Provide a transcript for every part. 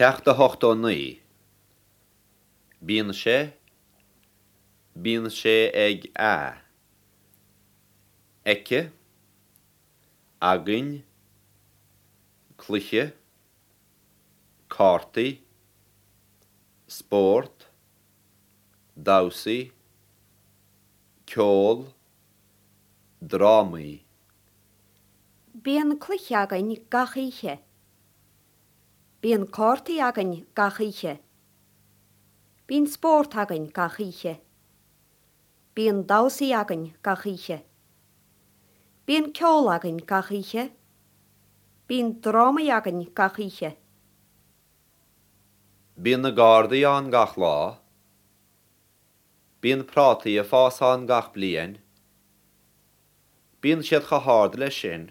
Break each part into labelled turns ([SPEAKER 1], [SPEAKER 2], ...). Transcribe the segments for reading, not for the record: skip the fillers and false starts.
[SPEAKER 1] Teach de hocht ó naí. Bíon sé ag a. Ece, againn, cluiche, cártaí, sport, dásaí, ceol, drámaí.
[SPEAKER 2] Bíon cluiche againn gachaoiche. Bíon cártaí againn gachaoiche. Bíon sport againn gachaoiche. Bíon dásaí againn gachaoiche. Bíon ceol againn gachaoiche. Bíon drámaí againn gachaoiche.
[SPEAKER 1] Bíon na Gardaí an gach lá. Bíon prátaí a fásán gach bliain. Bíon siad cha háard leis sin.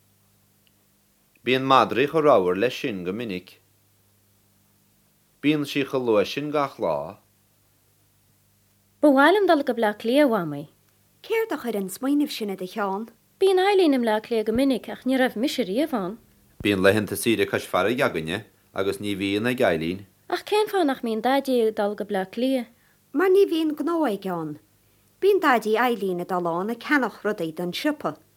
[SPEAKER 1] Bíon madraí go rabhar leis sin go minic. Bíon sí go luais sin gach lá.
[SPEAKER 3] Bhhailm dul go bla clia bhamai.
[SPEAKER 2] Céir do chuir an smaoineh sinna de cheán.
[SPEAKER 3] Bíon eilínim le clia go minic ach ní raibh mis riamhán.
[SPEAKER 1] Bíon leitheanta siad cos fear jaganne agus ní bhíon ag eilín.
[SPEAKER 3] Ach cén fánach mín dadí dul go bla clia.
[SPEAKER 2] Mar ní bhíon gnó ag ceán. Bíon dadí eilína dalán a cenach rudaí don sipa.